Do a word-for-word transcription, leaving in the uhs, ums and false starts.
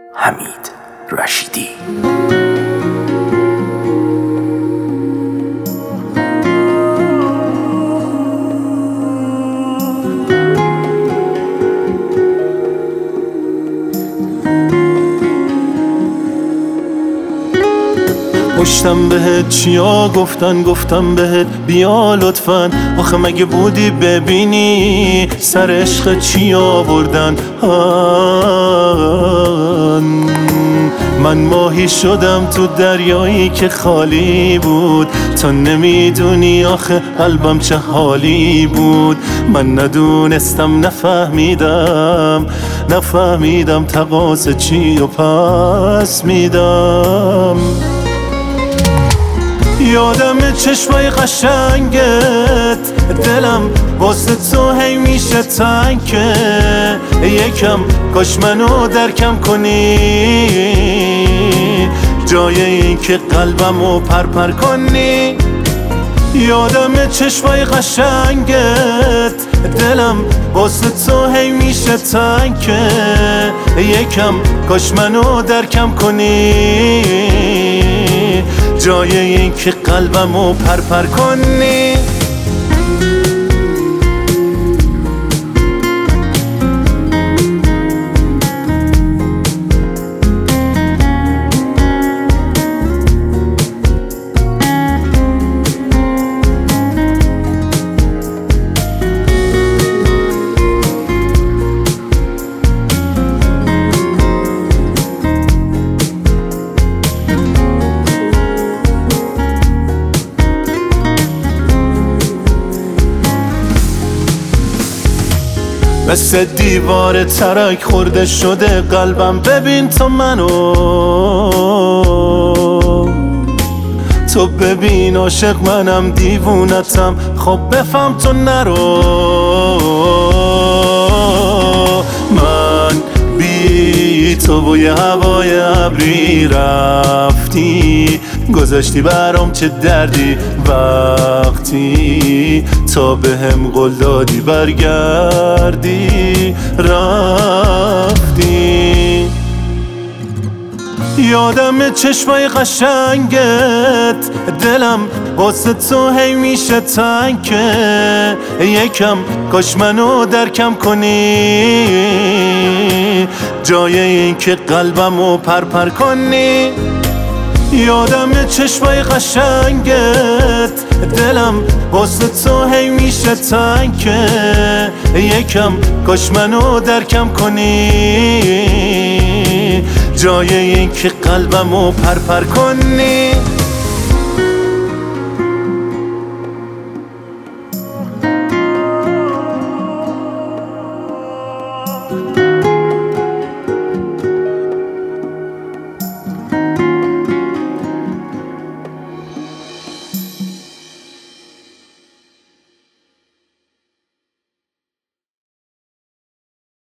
حمید رشیدی. پشتم بهت چیا گفتن گفتم بهت بیا لطفاً، آخه مگه بودی ببینی سر عشق چی آوردن. آن من ماهی شدم تو دریایی که خالی بود، تو نمیدونی آخه قلبم چه حالی بود. من ندونستم نفهمیدم نفهمیدم تقاضا چی و پس میدم. یادم چشمای قشنگت، دلم واسه تو هی میشه تنگ که یکم کاش منو درکم کنی، جای این که قلبمو پرپر کنی. یادم چشمای قشنگت، دلم واسه تو هی میشه تنگ که یکم کاش منو درکم کنی، جای این که قلبمو پرپر کنی. مثل دیوار ترک خورده شده قلبم، ببین تو منو، تو ببین عاشق منم دیوونتم، خب بفهم تو نرو. من بی تو بوی هوای ابری رفتی، گذاشتی برام چه دردی وقتی تا بهم قول دادی برگردی رفتی. یادم چشمای قشنگت، دلم واسه تو هی میشه تنگ که یکم کاش منو درکم کنی، جای این که قلبمو پرپر کنی. یادم چشمای قشنگت، دلم واسه تو هی میشه تنگ که یکم کاش منو درکم کنی، جای این که قلبمو پرپر کنی.